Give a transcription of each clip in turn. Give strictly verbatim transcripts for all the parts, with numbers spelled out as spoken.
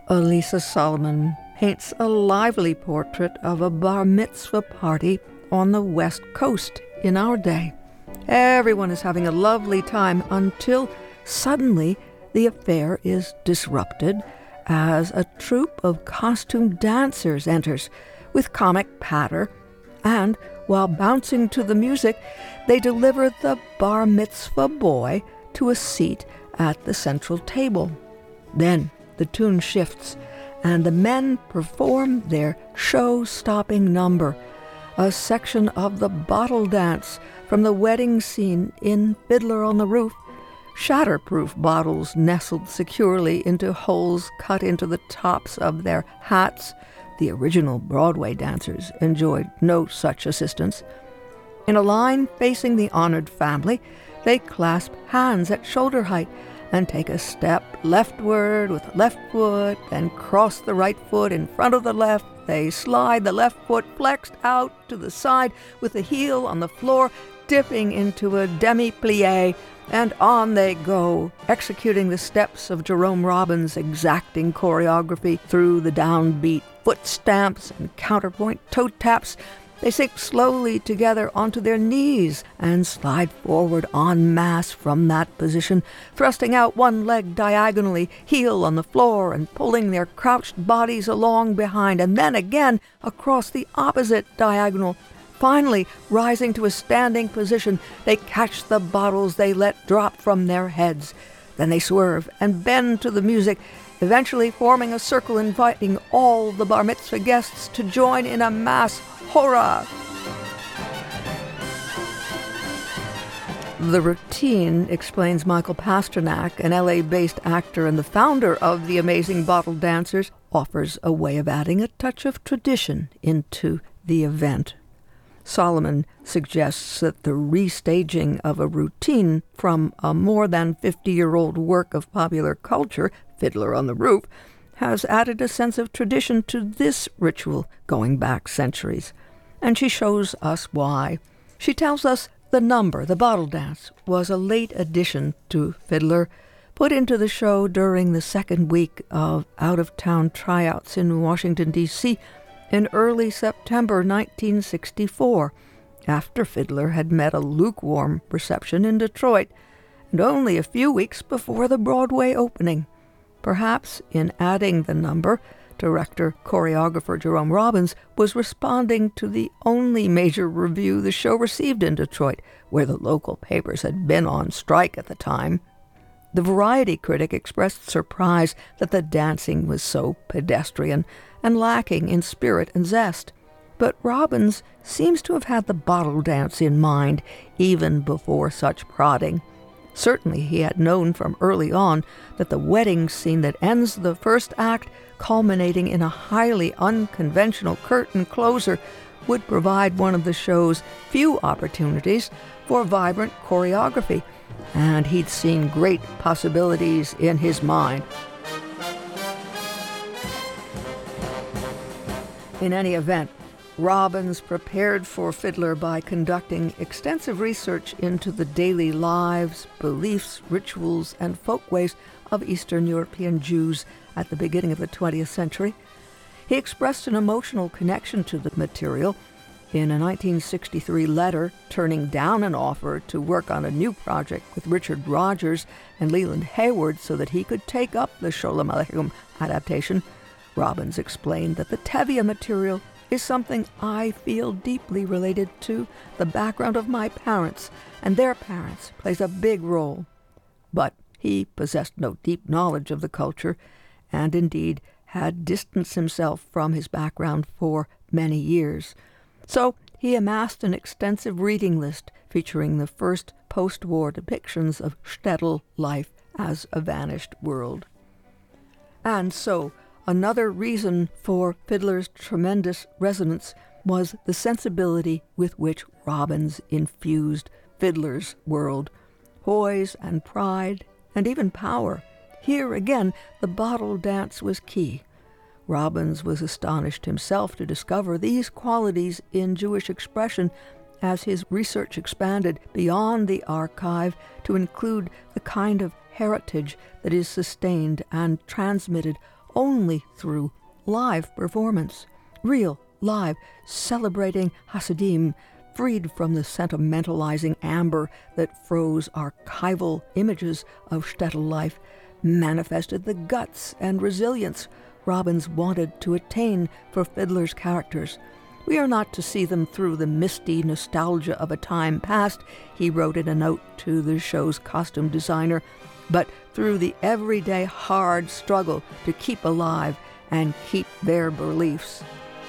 Elisa Solomon paints a lively portrait of a bar mitzvah party on the West Coast in our day. Everyone is having a lovely time until suddenly the affair is disrupted as a troupe of costume dancers enters with comic patter, and while bouncing to the music, they deliver the bar mitzvah boy to a seat at the central table. Then the tune shifts, and the men perform their show-stopping number, a section of the bottle dance from the wedding scene in Fiddler on the Roof. Shatterproof bottles nestled securely into holes cut into the tops of their hats. The original Broadway dancers enjoyed no such assistance. In a line facing the honored family, they clasp hands at shoulder height and take a step leftward with the left foot, then cross the right foot in front of the left. They slide the left foot flexed out to the side with the heel on the floor, dipping into a demi-plie, and on they go, executing the steps of Jerome Robbins' exacting choreography through the downbeat foot stamps and counterpoint toe taps. They sink slowly together onto their knees and slide forward en masse from that position, thrusting out one leg diagonally, heel on the floor, and pulling their crouched bodies along behind, and then again across the opposite diagonal. Finally, rising to a standing position, they catch the bottles they let drop from their heads. Then they swerve and bend to the music, eventually forming a circle inviting all the bar mitzvah guests to join in a mass hurrah. The routine, explains Michael Pasternak, an L A-based actor and the founder of the Amazing Bottle Dancers, offers a way of adding a touch of tradition into the event. Solomon suggests that the restaging of a routine from a more than fifty-year-old work of popular culture, Fiddler on the Roof, has added a sense of tradition to this ritual going back centuries. And she shows us why. She tells us the number, the bottle dance, was a late addition to Fiddler, put into the show during the second week of out-of-town tryouts in Washington, D C in early September nineteen sixty-four, after Fiddler had met a lukewarm reception in Detroit, and only a few weeks before the Broadway opening. Perhaps in adding the number, director-choreographer Jerome Robbins was responding to the only major review the show received in Detroit, where the local papers had been on strike at the time. The Variety critic expressed surprise that the dancing was so pedestrian and lacking in spirit and zest. But Robbins seems to have had the bottle dance in mind even before such prodding. Certainly he had known from early on that the wedding scene that ends the first act, culminating in a highly unconventional curtain closer, would provide one of the show's few opportunities for vibrant choreography, and he'd seen great possibilities in his mind. In any event, Robbins prepared for Fiddler by conducting extensive research into the daily lives, beliefs, rituals, and folkways of Eastern European Jews at the beginning of the twentieth century. He expressed an emotional connection to the material in a nineteen sixty-three letter, turning down an offer to work on a new project with Richard Rogers and Leland Hayward so that he could take up the Sholem Aleichem adaptation. Robbins explained that the Tevye material is something I feel deeply related to. The background of my parents and their parents plays a big role. But he possessed no deep knowledge of the culture, and indeed had distanced himself from his background for many years. So he amassed an extensive reading list featuring the first post-war depictions of shtetl life as a vanished world. And so, another reason for Fiddler's tremendous resonance was the sensibility with which Robbins infused Fiddler's world. Poise and pride, and even power. Here again, the bottle dance was key. Robbins was astonished himself to discover these qualities in Jewish expression as his research expanded beyond the archive to include the kind of heritage that is sustained and transmitted only through live performance. Real, live, celebrating Hasidim, freed from the sentimentalizing amber that froze archival images of shtetl life, manifested the guts and resilience Robbins wanted to attain for Fiddler's characters. We are not to see them through the misty nostalgia of a time past, he wrote in a note to the show's costume designer, but through the everyday hard struggle to keep alive and keep their beliefs.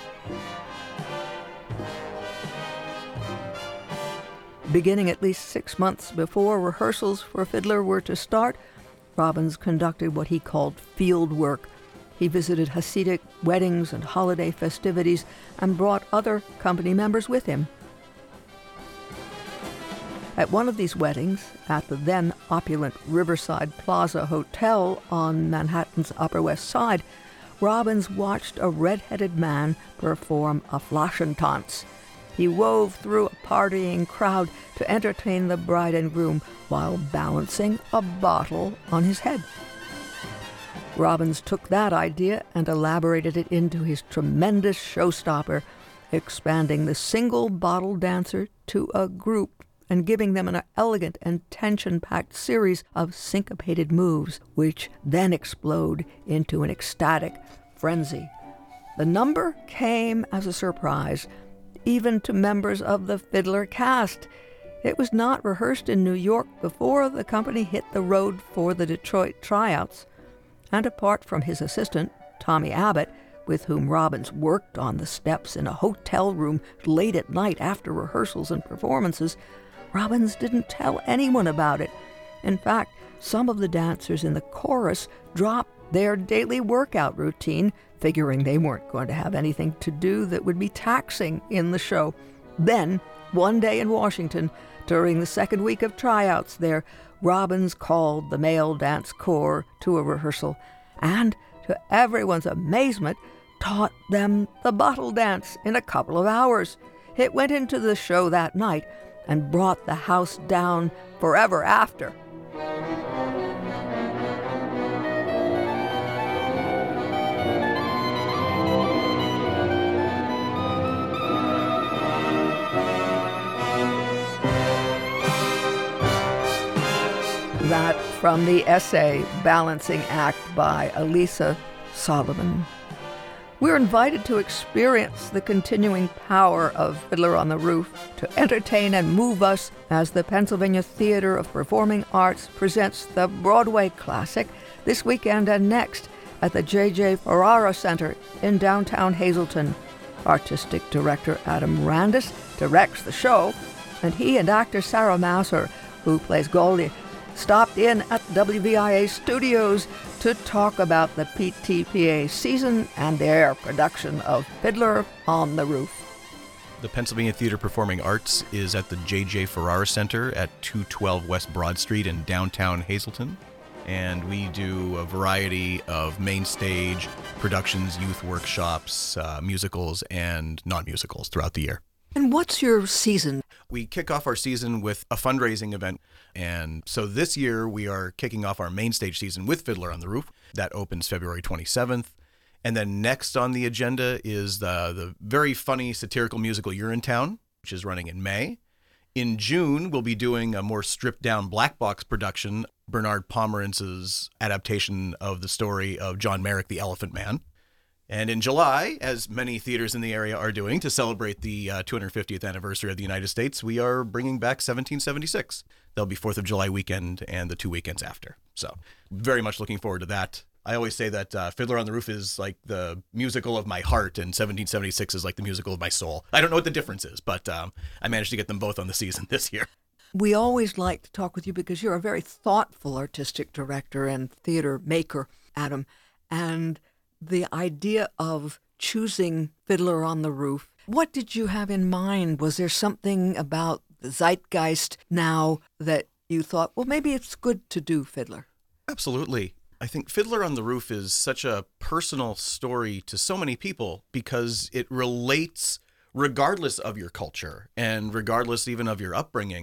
Beginning at least six months before rehearsals for Fiddler were to start, Robbins conducted what he called field work. He visited Hasidic weddings and holiday festivities and brought other company members with him. At one of these weddings, at the then opulent Riverside Plaza Hotel on Manhattan's Upper West Side, Robbins watched a red-headed man perform a Flaschentanz. He wove through a partying crowd to entertain the bride and groom while balancing a bottle on his head. Robbins took that idea and elaborated it into his tremendous showstopper, expanding the single bottle dancer to a group and giving them an elegant and tension-packed series of syncopated moves, which then explode into an ecstatic frenzy. The number came as a surprise, even to members of the Fiddler cast. It was not rehearsed in New York before the company hit the road for the Detroit tryouts. And apart from his assistant, Tommy Abbott, with whom Robbins worked on the steps in a hotel room late at night after rehearsals and performances, Robbins didn't tell anyone about it. In fact, some of the dancers in the chorus dropped their daily workout routine, figuring they weren't going to have anything to do that would be taxing in the show. Then, one day in Washington, during the second week of tryouts there, Robbins called the male dance corps to a rehearsal and, to everyone's amazement, taught them the bottle dance in a couple of hours. It went into the show that night and brought the house down forever after. That from the essay Balancing Act by Elisa Solomon. We're invited to experience the continuing power of Fiddler on the Roof to entertain and move us as the Pennsylvania Theater of Performing Arts presents the Broadway classic this weekend and next at the J J Ferrara Center in downtown Hazleton. Artistic director Adam Randis directs the show, and he and actor Sarah Masser, who plays Goldie, stopped in at W V I A studios to talk about the P T P A season and their production of Fiddler on the Roof. The Pennsylvania Theater Performing Arts is at the J J Ferrara Center at two twelve West Broad Street in downtown Hazleton. And we do a variety of main stage productions, youth workshops, uh, musicals, and non-musicals throughout the year. And what's your season? We kick off our season with a fundraising event. And so this year we are kicking off our main stage season with Fiddler on the Roof. That opens February twenty-seventh. And then next on the agenda is the, the very funny satirical musical Urinetown, which is running in May. In June, we'll be doing a more stripped-down black box production, Bernard Pomerantz's adaptation of the story of John Merrick, the Elephant Man. And in July, as many theaters in the area are doing to celebrate the uh, two hundred fiftieth anniversary of the United States, we are bringing back seventeen seventy-six. There'll be fourth of July weekend and the two weekends after. So very much looking forward to that. I always say that uh, Fiddler on the Roof is like the musical of my heart and seventeen seventy-six is like the musical of my soul. I don't know what the difference is, but um, I managed to get them both on the season this year. We always like to talk with you because you're a very thoughtful artistic director and theater maker, Adam. And the idea of choosing Fiddler on the Roof, what did you have in mind? Was there something about the zeitgeist now that you thought, well, maybe it's good to do Fiddler? Absolutely. I think Fiddler on the Roof is such a personal story to so many people because it relates regardless of your culture and regardless even of your upbringing.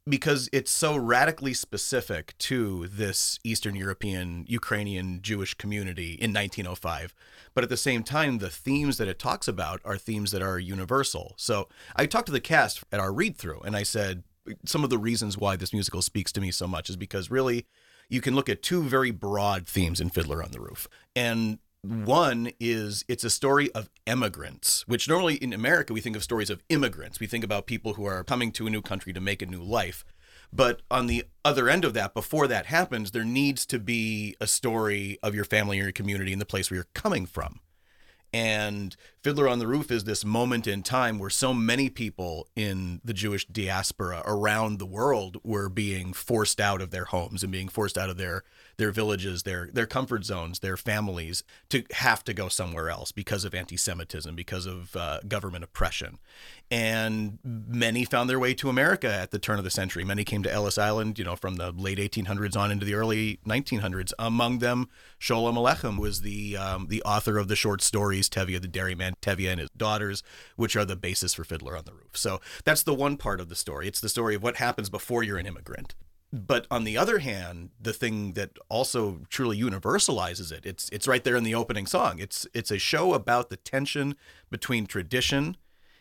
because it's so radically specific to this Eastern European, Ukrainian Jewish community in nineteen oh five. But at the same time, the themes that it talks about are themes that are universal. So I talked to the cast at our read-through, and I said, some of the reasons why this musical speaks to me so much is because really you can look at two very broad themes in Fiddler on the Roof. And one is it's a story of emigrants, which normally in America we think of stories of immigrants. We think about people who are coming to a new country to make a new life. But on the other end of that, before that happens, there needs to be a story of your family or your community and the place where you're coming from. And Fiddler on the Roof is this moment in time where so many people in the Jewish diaspora around the world were being forced out of their homes and being forced out of their their villages, their their comfort zones, their families, to have to go somewhere else because of anti-Semitism, because of uh, government oppression. And many found their way to America at the turn of the century. Many came to Ellis Island, you know, from the late eighteen hundreds on into the early nineteen hundreds. Among them, Sholem Aleichem was the um, the author of the short stories Tevye the Dairyman, Tevye and His Daughters, which are the basis for Fiddler on the Roof. So that's the one part of the story. It's the story of what happens before you're an immigrant. But on the other hand, the thing that also truly universalizes it, it's it's right there in the opening song. It's it's a show about the tension between tradition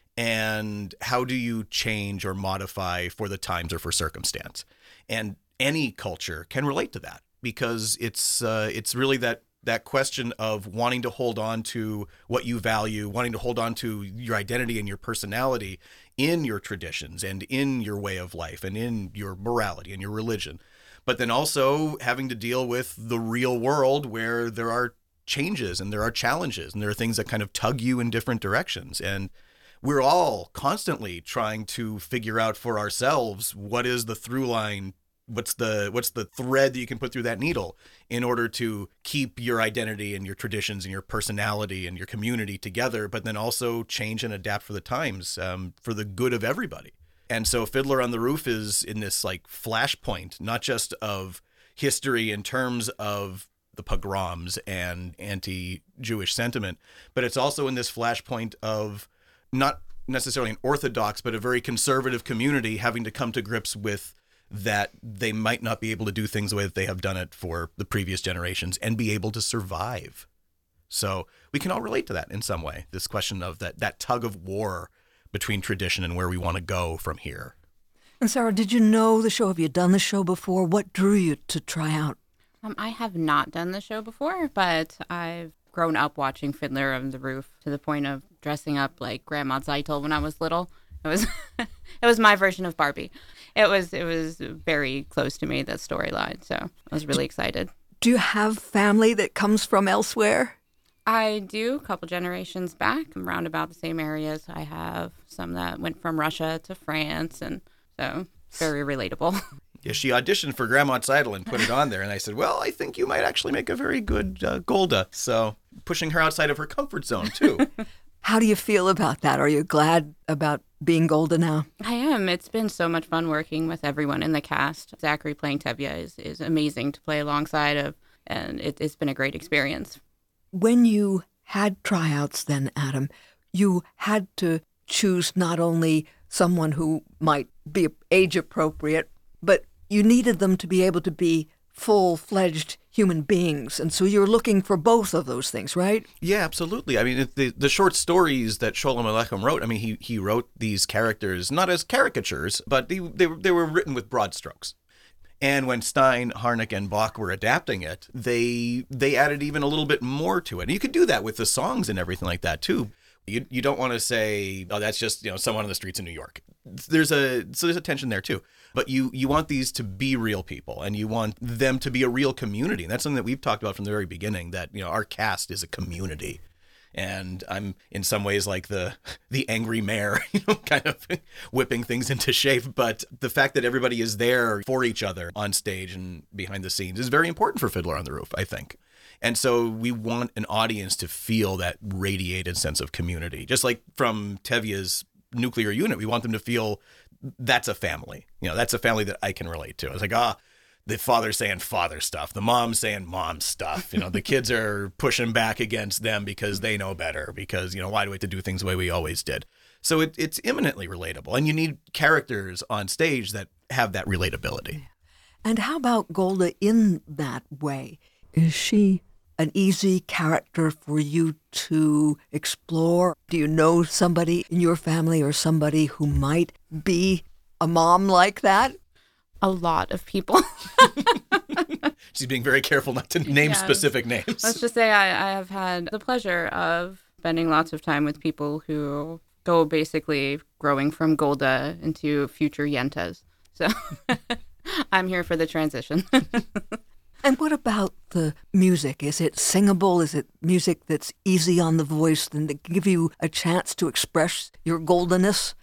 and how do you change or modify for the times or for circumstance. And any culture can relate to that because it's uh, it's really that that question of wanting to hold on to what you value, wanting to hold on to your identity and your personality in your traditions and in your way of life and in your morality and your religion. But then also having to deal with the real world where there are changes and there are challenges and there are things that kind of tug you in different directions. And we're all constantly trying to figure out for ourselves what is the through line, what's the what's the thread that you can put through that needle in order to keep your identity and your traditions and your personality and your community together, but then also change and adapt for the times, um, for the good of everybody. And so Fiddler on the Roof is in this like flashpoint, not just of history in terms of the pogroms and anti-Jewish sentiment, but it's also in this flashpoint of not necessarily an Orthodox, but a very conservative community having to come to grips with that they might not be able to do things the way that they have done it for the previous generations and be able to survive. So we can all relate to that in some way, this question of that, that tug of war between tradition and where we want to go from here. And Sarah, did you know the show? Have you done the show before? What drew you to try out? Um, I have not done the show before, but I've grown up watching Fiddler on the Roof to the point of dressing up like Grandma Zeitel when I was little. It was it was my version of Barbie. It was it was very close to me, that storyline. So I was really excited. Do you have family that comes from elsewhere? I do, a couple generations back. I'm around about the same areas. I have some that went from Russia to France, and so very relatable. Yeah, she auditioned for Grandma Zeidel and put it on there, and I said, well, I think you might actually make a very good uh, Golda. So pushing her outside of her comfort zone, too. How do you feel about that? Are you glad about being Golda now? I am. It's been so much fun working with everyone in the cast. Zachary playing Tevye is, is amazing to play alongside of, and it, it's been a great experience. When you had tryouts then, Adam, you had to choose not only someone who might be age appropriate, but you needed them to be able to be full-fledged human beings. And so you're looking for both of those things, right? Yeah, absolutely. I mean, it, the the short stories that Sholem Aleichem wrote, I mean, he he wrote these characters not as caricatures, but they, they, they were written with broad strokes. And when Stein, Harnack, and Bach were adapting it, they they added even a little bit more to it. And you could do that with the songs and everything like that, too. You you don't want to say, oh, that's just, you know, someone on the streets in New York. There's a so there's a tension there, too. But you you want these to be real people, and you want them to be a real community. And that's something that we've talked about from the very beginning, that, you know, our cast is a community. And I'm in some ways like the the angry mayor, you know, kind of whipping things into shape. But the fact that everybody is there for each other on stage and behind the scenes is very important for Fiddler on the Roof, I think. And so we want an audience to feel that radiated sense of community. Just like from Tevye's nuclear unit, we want them to feel that's a family. You know, that's a family that I can relate to. It's like, ah, the father's saying father stuff, the mom's saying mom stuff. You know, the kids are pushing back against them because they know better, because, you know, why do we have to do things the way we always did? So it, it's imminently relatable, and you need characters on stage that have that relatability. And how about Golda in that way? Is she an easy character for you to explore? Do you know somebody in your family or somebody who might be a mom like that? A lot of people. She's being very careful not to name Yes. specific names. Let's just say I, I have had the pleasure of spending lots of time with people who go basically growing from Golda into future Yentas. So I'm here for the transition. And what about the music? Is it singable? Is it music that's easy on the voice and to give you a chance to express your goldeness?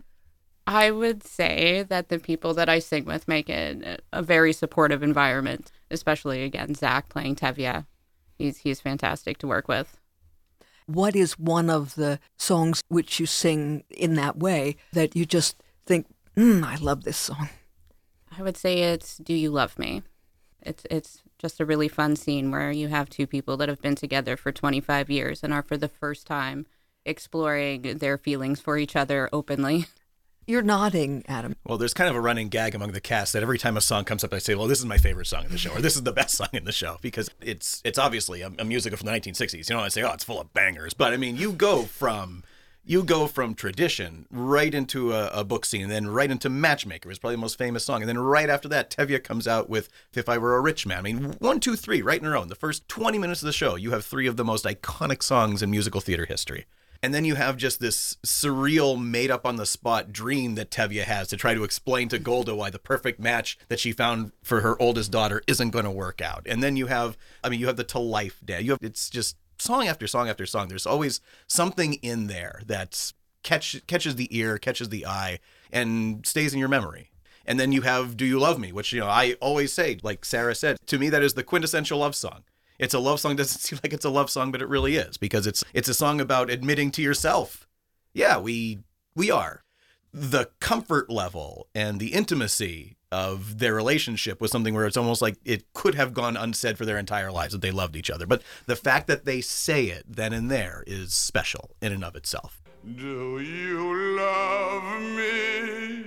I would say that the people that I sing with make it a very supportive environment, especially, again, Zach playing Tevye. He's, he's fantastic to work with. What is one of the songs which you sing in that way that you just think, mm, I love this song? I would say it's Do You Love Me? It's it's just a really fun scene where you have two people that have been together for twenty-five years and are for the first time exploring their feelings for each other openly. You're nodding, Adam. Well, there's kind of a running gag among the cast that every time a song comes up, I say, well, this is my favorite song in the show, or this is the best song in the show, because it's it's obviously a, a musical from the nineteen sixties. You know, I say, oh, it's full of bangers. But I mean, you go from you go from tradition right into a, a book scene, and then right into Matchmaker is probably the most famous song. And then right after that, Tevye comes out with If I Were a Rich Man. I mean, one, two, three, right in a row. In the first twenty minutes of the show, you have three of the most iconic songs in musical theater history. And then you have just this surreal, made-up-on-the-spot dream that Tevye has to try to explain to Golda why the perfect match that she found for her oldest daughter isn't going to work out. And then you have, I mean, you have the To Life Day. You have, it's just song after song after song. There's always something in there that catch, catches the ear, catches the eye, and stays in your memory. And then you have Do You Love Me, which, you know, I always say, like Sarah said, to me, that is the quintessential love song. It's a love song. Doesn't seem like it's a love song, but it really is, because it's it's a song about admitting to yourself, yeah, we we are. The comfort level and the intimacy of their relationship was something where it's almost like it could have gone unsaid for their entire lives that they loved each other. But the fact that they say it then and there is special in and of itself. Do you love me?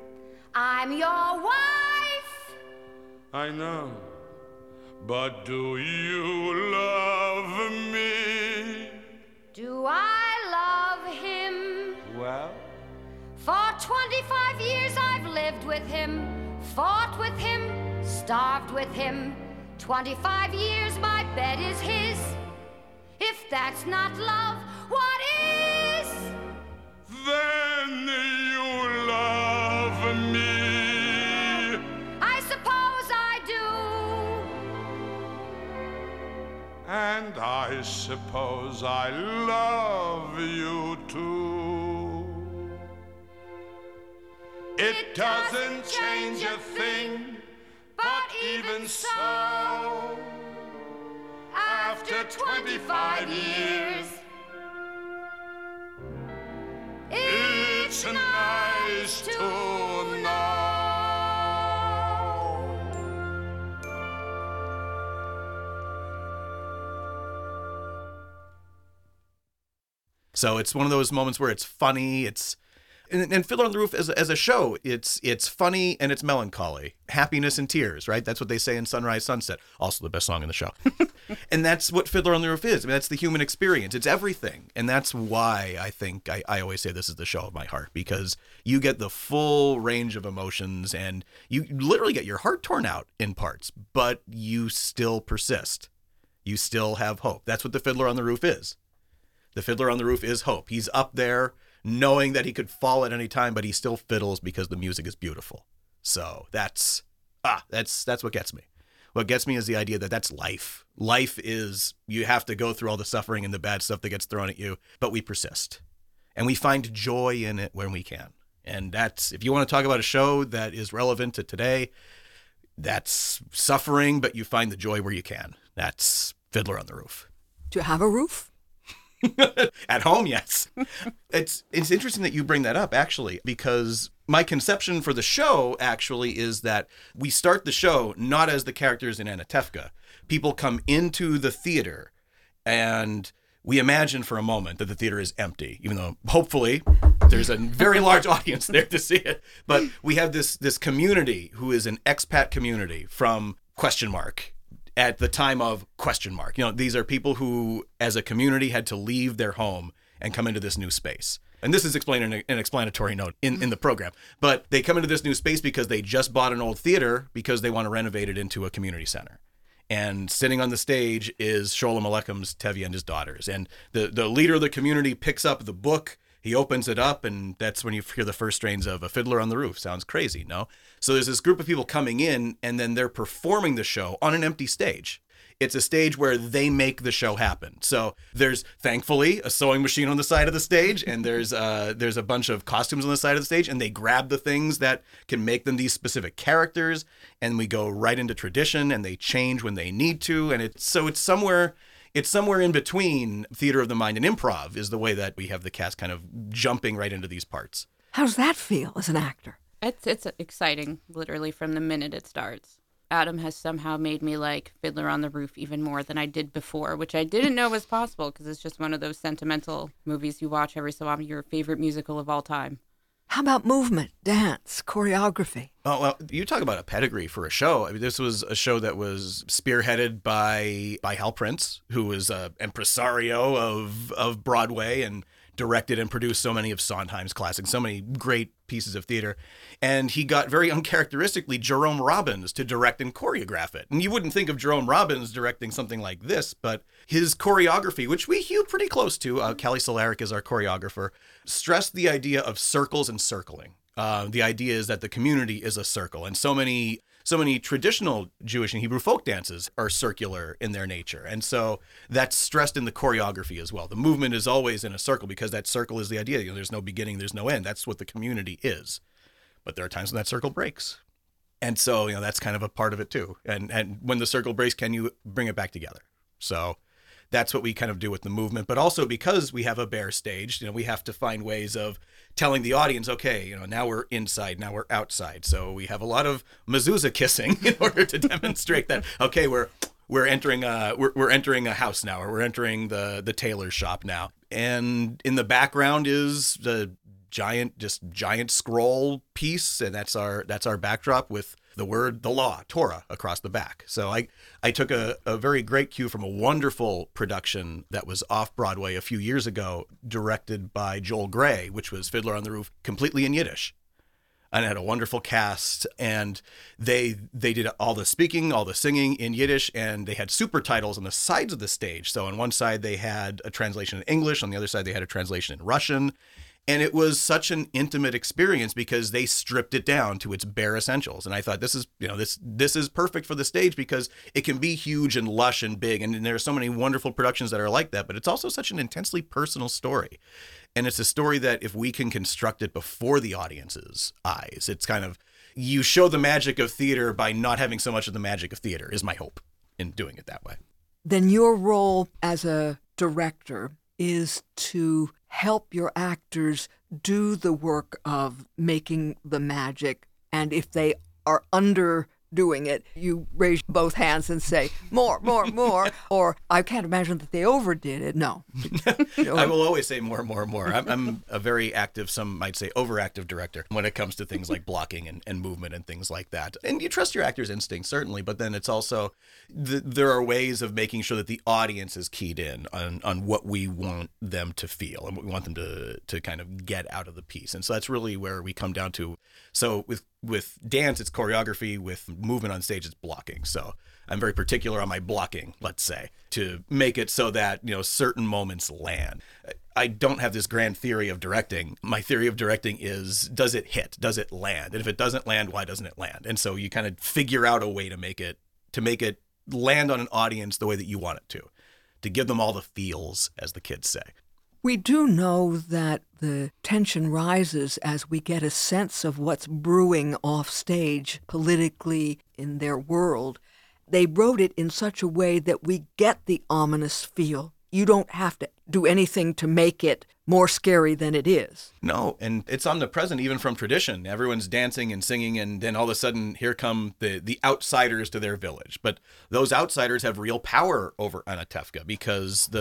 I'm your wife. I know. But do you love me? Do I love him? Well? For twenty-five years I've lived with him, fought with him, starved with him. twenty-five years my bed is his. If that's not love, what is? Then you love me. I suppose I do. And I suppose I love you too. It doesn't change a thing, but even so, after twenty-five years, it's nice to know. So it's one of those moments where it's funny. It's and, and Fiddler on the Roof as a, as a show, it's it's funny and it's melancholy, happiness and tears, right? That's what they say in Sunrise Sunset. Also the best song in the show. And that's what Fiddler on the Roof is. I mean, that's the human experience. It's everything. And that's why I think I, I always say this is the show of my heart, because you get the full range of emotions and you literally get your heart torn out in parts, but you still persist. You still have hope. That's what the Fiddler on the Roof is. The Fiddler on the Roof is hope. He's up there knowing that he could fall at any time, but he still fiddles because the music is beautiful. So that's, ah, that's, that's what gets me. What gets me is the idea that that's life. Life is, you have to go through all the suffering and the bad stuff that gets thrown at you, but we persist. And we find joy in it when we can. And that's, if you want to talk about a show that is relevant to today, that's suffering, but you find the joy where you can. That's Fiddler on the Roof. Do you have a roof? At home, yes. It's it's interesting that you bring that up, actually, because my conception for the show actually is that we start the show not as the characters in Anatevka. People come into the theater and we imagine for a moment that the theater is empty, even though hopefully there's a very large audience there to see it. But we have this this community who is an expat community from question mark at the time of question mark. You know, these are people who, as a community, had to leave their home and come into this new space. And this is explained in an explanatory note in, in the program. But they come into this new space because they just bought an old theater because they want to renovate it into a community center. And sitting on the stage is Sholem Aleichem's Tevye and his daughters. And the, the leader of the community picks up the book. He opens it up, and that's when you hear the first strains of A Fiddler on the Roof. Sounds crazy, no? So there's this group of people coming in, and then they're performing the show on an empty stage. It's a stage where they make the show happen. So there's, thankfully, a sewing machine on the side of the stage, and there's uh, there's a bunch of costumes on the side of the stage, and they grab the things that can make them these specific characters, and we go right into tradition, and they change when they need to, and it's so it's somewhere it's somewhere in between theater of the mind and improv is the way that we have the cast kind of jumping right into these parts. How does that feel as an actor? It's it's exciting, literally from the minute it starts. Adam has somehow made me like Fiddler on the Roof even more than I did before, which I didn't know was possible because it's just one of those sentimental movies you watch every so often, your favorite musical of all time. How about movement, dance, choreography? Oh, well, you talk about a pedigree for a show. I mean, this was a show that was spearheaded by by Hal Prince, who was an impresario of, of Broadway and directed and produced so many of Sondheim's classics, so many great pieces of theater. And he got very uncharacteristically Jerome Robbins to direct and choreograph it. And you wouldn't think of Jerome Robbins directing something like this, but his choreography, which we hewed pretty close to, uh, Callie Solaric is our choreographer, stressed the idea of circles and circling. Uh, the idea is that the community is a circle, and so many So many traditional Jewish and Hebrew folk dances are circular in their nature. And so that's stressed in the choreography as well. The movement is always in a circle because that circle is the idea. You know, there's no beginning, there's no end. That's what the community is. But there are times when that circle breaks. And so, you know, that's kind of a part of it too. And and when the circle breaks, can you bring it back together? So that's what we kind of do with the movement. But also because we have a bare stage, you know, we have to find ways of telling the audience, okay, you know, now we're inside, now we're outside. So we have a lot of mezuzah kissing in order to demonstrate that, okay, we're we're entering a we're, we're entering a house now, or we're entering the the tailor's shop now. And in the background is the giant, just giant scroll piece, and that's our that's our backdrop with the word, the law, Torah, across the back. So I, I took a, a very great cue from a wonderful production that was off Broadway a few years ago, directed by Joel Grey, which was Fiddler on the Roof, completely in Yiddish. And it had a wonderful cast, and they they did all the speaking, all the singing in Yiddish, and they had super titles on the sides of the stage. So on one side they had a translation in English, on the other side they had a translation in Russian. And it was such an intimate experience because they stripped it down to its bare essentials. And I thought this is, you know, this this is perfect for the stage because it can be huge and lush and big. And, and there are so many wonderful productions that are like that, but it's also such an intensely personal story. And it's a story that if we can construct it before the audience's eyes, it's kind of, you show the magic of theater by not having so much of the magic of theater, is my hope in doing it that way. Then your role as a director is to help your actors do the work of making the magic. And if they are underdoing it, you raise both hands and say, more, more, more. Or I can't imagine that they overdid it. No. I will always say more, more, more. I'm, I'm a very active, some might say overactive director when it comes to things like blocking and, and movement and things like that. And you trust your actors' instincts, certainly, but then it's also, th- there are ways of making sure that the audience is keyed in on, on what we want them to feel and what we want them to, to kind of get out of the piece. And so that's really where we come down to. So with with dance, it's choreography. With movement on stage, it's blocking. So I'm very particular on my blocking, let's say, to make it so that, you know, certain moments land. I don't have this grand theory of directing. My theory of directing is, does it hit? Does it land? And if it doesn't land, why doesn't it land? And so you kind of figure out a way to make it to make it land on an audience the way that you want it to, to give them all the feels, as the kids say. We do know that the tension rises as we get a sense of what's brewing off stage politically in their world. They wrote it in such a way that we get the ominous feel. You don't have to do anything to make it more scary than it is. No, and it's omnipresent even from tradition. Everyone's dancing and singing, and then all of a sudden here come the, the outsiders to their village. But those outsiders have real power over Anatevka because the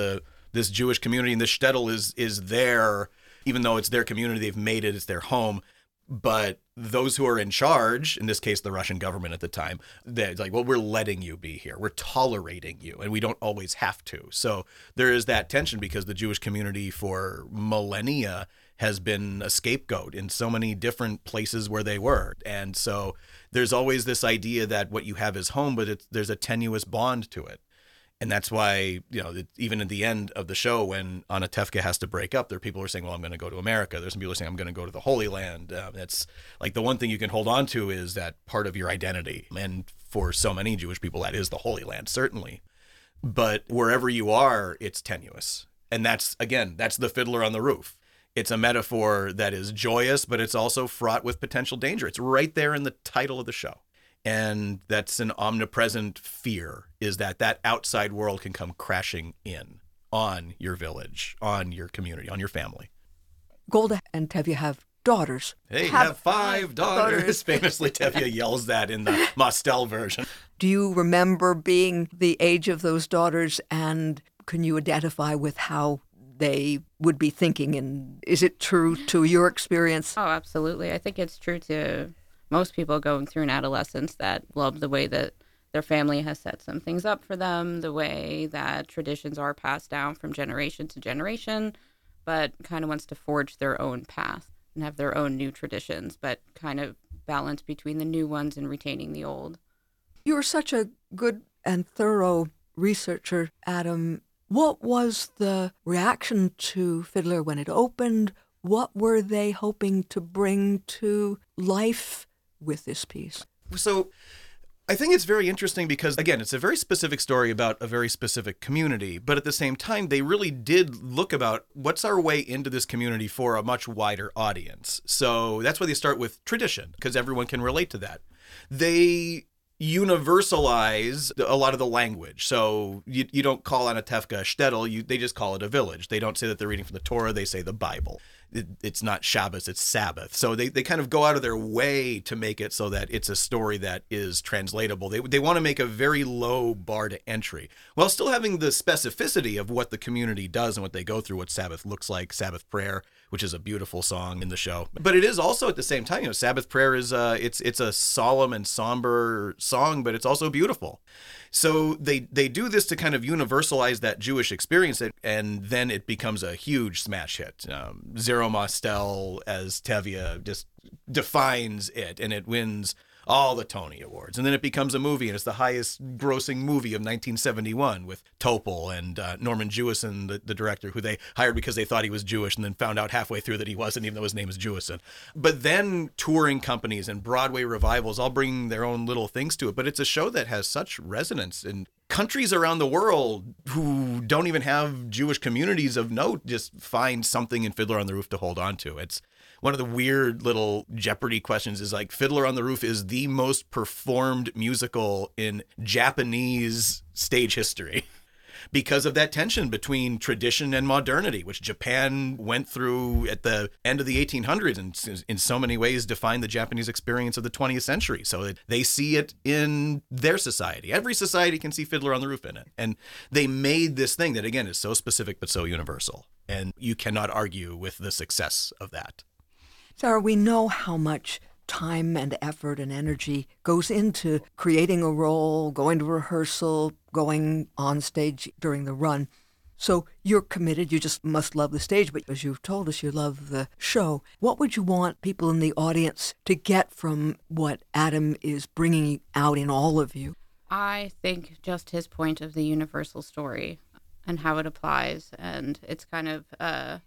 this Jewish community, and the shtetl is is there, even though it's their community, they've made it, it's their home. But those who are in charge, in this case, the Russian government at the time, they're like, well, we're letting you be here. We're tolerating you, and we don't always have to. So there is that tension because the Jewish community for millennia has been a scapegoat in so many different places where they were. And so there's always this idea that what you have is home, but it's, there's a tenuous bond to it. And that's why, you know, even at the end of the show, when Anatevka has to break up, there are people who are saying, well, I'm going to go to America. There's some people who are saying, I'm going to go to the Holy Land. Uh, that's like the one thing you can hold on to is that part of your identity. And for so many Jewish people, that is the Holy Land, certainly. But wherever you are, it's tenuous. And that's, again, that's the Fiddler on the Roof. It's a metaphor that is joyous, but it's also fraught with potential danger. It's right there in the title of the show. And that's an omnipresent fear, is that that outside world can come crashing in on your village, on your community, on your family. Golda and Tevye have daughters. They have, have five daughters. daughters. Famously, Tevye yells that in the Mostel version. Do you remember being the age of those daughters, and can you identify with how they would be thinking? And is it true to your experience? Oh, absolutely. I think it's true to most people going through an adolescence that love the way that their family has set some things up for them, the way that traditions are passed down from generation to generation, but kind of wants to forge their own path and have their own new traditions, but kind of balance between the new ones and retaining the old. You're such a good and thorough researcher, Adam. What was the reaction to Fiddler when it opened? What were they hoping to bring to life with this piece? So I think it's very interesting because, again, it's a very specific story about a very specific community, but at the same time, they really did look about what's our way into this community for a much wider audience. So that's why they start with tradition, because everyone can relate to that. They universalize a lot of the language. So you, you don't call Anatevka a shtetl, you, they just call it a village. They don't say that they're reading from the Torah, they say the Bible. It, it's not Shabbos, it's Sabbath. So they, they kind of go out of their way to make it so that it's a story that is translatable. They, they want to make a very low bar to entry while still having the specificity of what the community does and what they go through, what Sabbath looks like, Sabbath prayer, which is a beautiful song in the show. But it is also at the same time, you know, Sabbath prayer is uh, it's it's a solemn and somber song, but it's also beautiful. So they they do this to kind of universalize that Jewish experience, and then it becomes a huge smash hit. Um, Zero Mostel as Tevye just defines it, and it wins all the Tony Awards. And then it becomes a movie, and it's the highest grossing movie of nineteen seventy-one with Topol and uh, Norman Jewison, the, the director, who they hired because they thought he was Jewish and then found out halfway through that he wasn't, even though his name is Jewison. But then touring companies and Broadway revivals all bring their own little things to it. But it's a show that has such resonance in countries around the world who don't even have Jewish communities of note, just find something in Fiddler on the Roof to hold on to. It's one of the weird little Jeopardy questions is like Fiddler on the Roof is the most performed musical in Japanese stage history because of that tension between tradition and modernity, which Japan went through at the end of the eighteen hundreds and in so many ways defined the Japanese experience of the twentieth century. So they see it in their society. Every society can see Fiddler on the Roof in it. And they made this thing that, again, is so specific but so universal. And you cannot argue with the success of that. Sarah, we know how much time and effort and energy goes into creating a role, going to rehearsal, going on stage during the run. So you're committed, you just must love the stage, but as you've told us, you love the show. What would you want people in the audience to get from what Adam is bringing out in all of you? I think just his point of the universal story and how it applies. And it's kind of uh,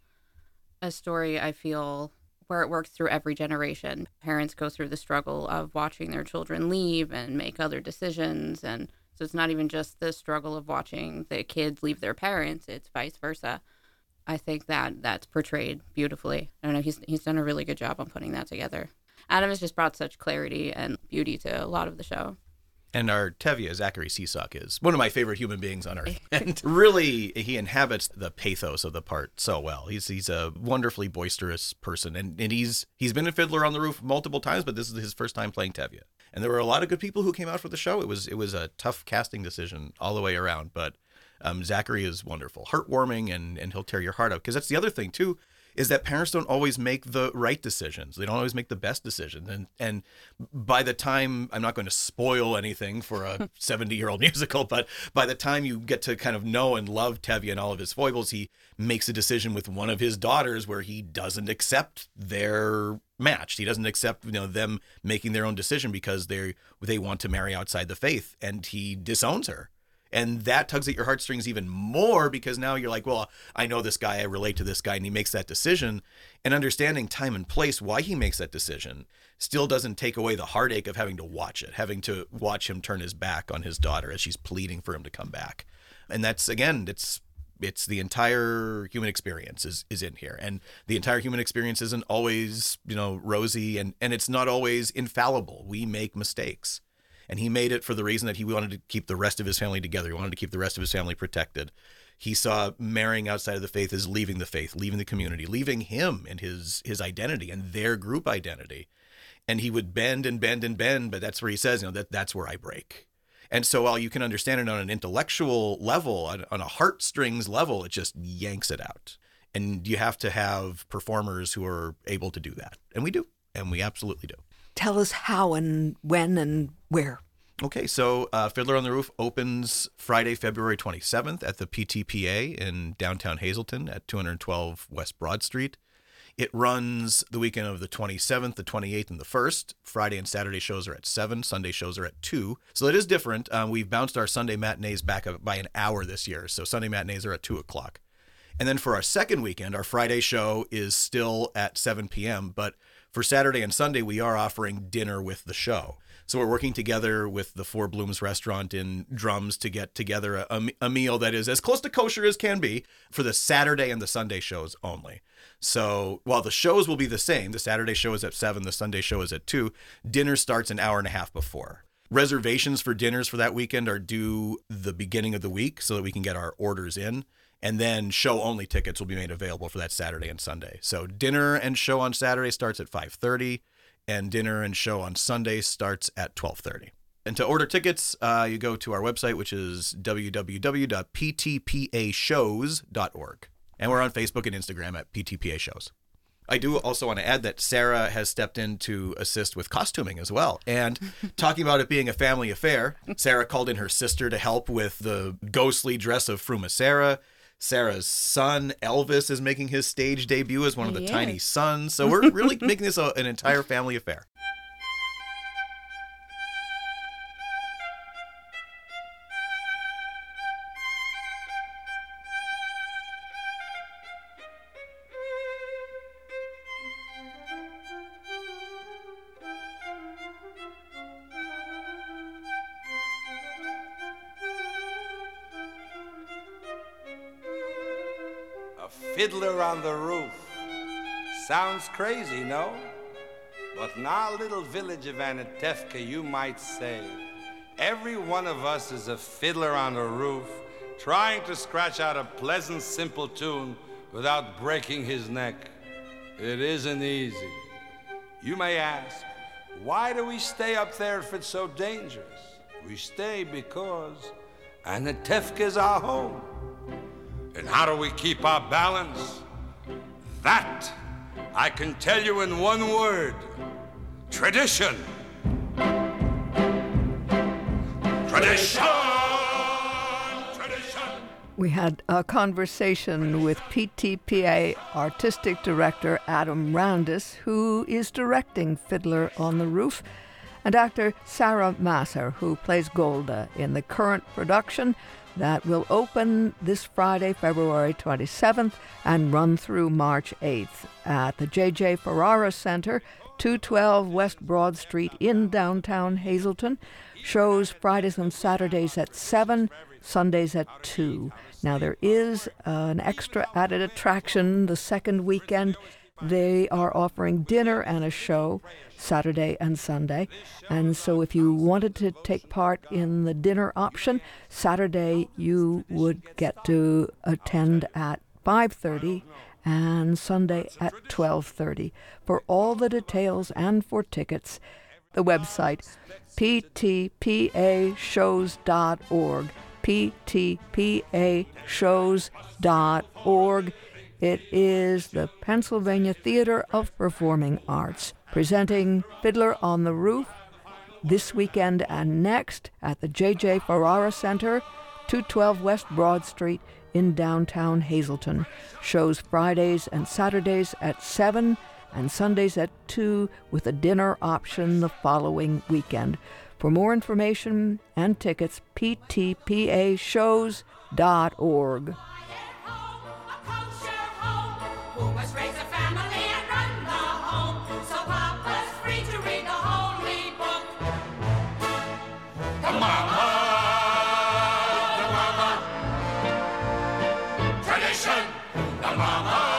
a story, I feel, where it works through every generation. Parents go through the struggle of watching their children leave and make other decisions. And so it's not even just the struggle of watching the kids leave their parents, it's vice versa. I think that that's portrayed beautifully. I don't know, he's he's done a really good job on putting that together. Adam has just brought such clarity and beauty to a lot of the show. And our Tevye, Zachary Seesock, is one of my favorite human beings on earth. And really, he inhabits the pathos of the part so well. He's he's a wonderfully boisterous person. And, and he's he's been in Fiddler on the Roof multiple times, but this is his first time playing Tevye. And there were a lot of good people who came out for the show. It was it was a tough casting decision all the way around. But Um, Zachary is wonderful, heartwarming, and, and he'll tear your heart out. Because that's the other thing, too, is that parents don't always make the right decisions. They don't always make the best decisions. And and by the time, I'm not going to spoil anything for a seventy-year-old musical, but by the time you get to kind of know and love Tevye and all of his foibles, he makes a decision with one of his daughters where he doesn't accept their match. He doesn't accept, you know, them making their own decision because they they want to marry outside the faith, and he disowns her. And that tugs at your heartstrings even more because now you're like, well, I know this guy, I relate to this guy, and he makes that decision. And understanding time and place, why he makes that decision, still doesn't take away the heartache of having to watch it, having to watch him turn his back on his daughter as she's pleading for him to come back. And that's, again, it's it's the entire human experience is, is in here. And the entire human experience isn't always, you know, rosy, and, and it's not always infallible. We make mistakes. And he made it for the reason that he wanted to keep the rest of his family together. He wanted to keep the rest of his family protected. He saw marrying outside of the faith as leaving the faith, leaving the community, leaving him and his his identity and their group identity. And he would bend and bend and bend, but that's where he says, you know, that that's where I break. And so while you can understand it on an intellectual level, on, on a heartstrings level, it just yanks it out. And you have to have performers who are able to do that. And we do. And we absolutely do. Tell us how and when and where. Okay, so uh, Fiddler on the Roof opens Friday, February twenty-seventh at the P T P A in downtown Hazleton at two twelve West Broad Street. It runs the weekend of the twenty-seventh, the twenty-eighth, and the first. Friday and Saturday shows are at seven. Sunday shows are at two. So it is different. Um, we've bounced our Sunday matinees back up by an hour this year. So Sunday matinees are at two o'clock. And then for our second weekend, our Friday show is still at seven p.m., but for Saturday and Sunday, we are offering dinner with the show. So we're working together with the Four Blooms restaurant in Drums to get together a, a meal that is as close to kosher as can be for the Saturday and the Sunday shows only. So while the shows will be the same, the Saturday show is at seven, the Sunday show is at two, dinner starts an hour and a half before. Reservations for dinners for that weekend are due the beginning of the week so that we can get our orders in. And then show-only tickets will be made available for that Saturday and Sunday. So dinner and show on Saturday starts at five thirty, and dinner and show on Sunday starts at twelve thirty. And to order tickets, uh, you go to our website, which is w w w dot p t p a shows dot org. And we're on Facebook and Instagram at P T P A Shows. I do also want to add that Sarah has stepped in to assist with costuming as well. And talking about it being a family affair, Sarah called in her sister to help with the ghostly dress of Fruma Sarah. Sarah's son, Elvis, is making his stage debut as one of the He tiny is. sons. So we're really making this a, an entire family affair. Fiddler on the Roof. Sounds crazy, no? But in our little village of Anatevka, you might say, every one of us is a fiddler on the roof, trying to scratch out a pleasant, simple tune without breaking his neck. It isn't easy. You may ask, why do we stay up there if it's so dangerous? We stay because Anatevka is our home. And how do we keep our balance? That I can tell you in one word. Tradition. Tradition. Tradition. We had a conversation with P T P A Artistic Director Adam Randis, who is directing Fiddler on the Roof, and actor Sarah Masser, who plays Golda in the current production that will open this Friday, February twenty-seventh, and run through March eighth at the J J Ferrara Center, two twelve West Broad Street in downtown Hazleton. Shows Fridays and Saturdays at seven, Sundays at two. Now, there is uh, an extra added attraction the second weekend. They are offering dinner and a show Saturday and Sunday. And so if you wanted to take part in the dinner option, Saturday you would get to attend at five thirty and Sunday at twelve thirty. For all the details and for tickets, the website p t p a shows dot org, p p t p a shows dot org. It is the Pennsylvania Theater of Performing Arts presenting Fiddler on the Roof this weekend and next at the J J Ferrara Center, two twelve West Broad Street in downtown Hazleton. Shows Fridays and Saturdays at seven and Sundays at two with a dinner option the following weekend. For more information and tickets, p t p a shows dot org. Tradition, the mama.